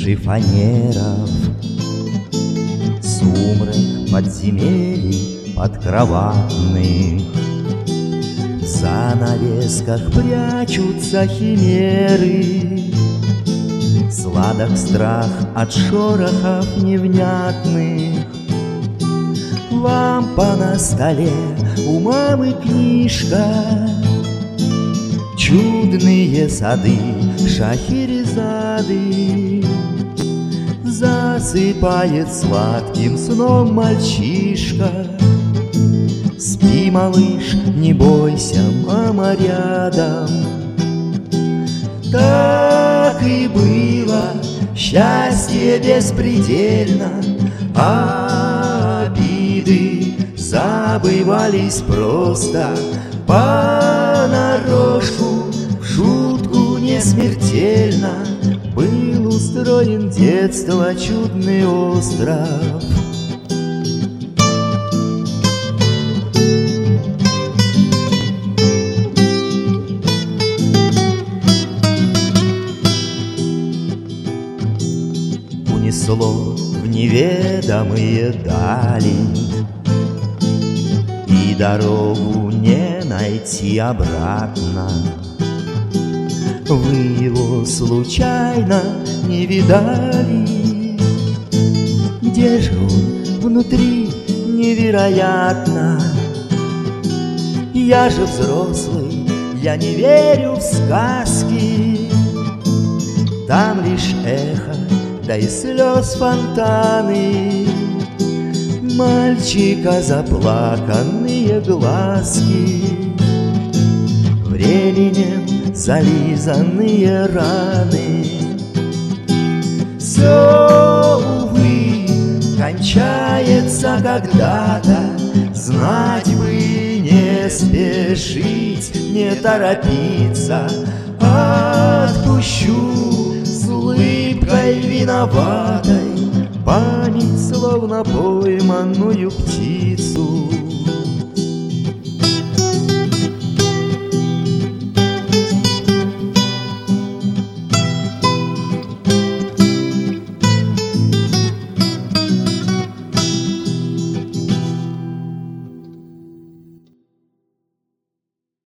шифонеров, сумрак подземелий подкроватных. В занавесках прячутся химеры, сладок страх от шорохов невнятных. Лампа на столе, у мамы книжка, чудные сады Шахерезады. Засыпает сладким сном мальчишка. Спи, малыш, не бойся, мама рядом. Так и было, счастье беспредельно, а обиды забывались просто. Понарошку, в шутку не смертельно, был устроен детство чудный остров. Унесло в неведомые дали, и дорогу не найти обратно. Вы его случайно не видали? Где же он внутри, невероятно? Я же взрослый, я не верю в сказки. Там лишь эхо, да и слез фонтаны, мальчика заплаканные глазки, временем зализанные раны. Все, увы, кончается когда-то, знать бы не спешить, не торопиться. Отпущу с улыбкой виноватой память, словно пойманную птицу.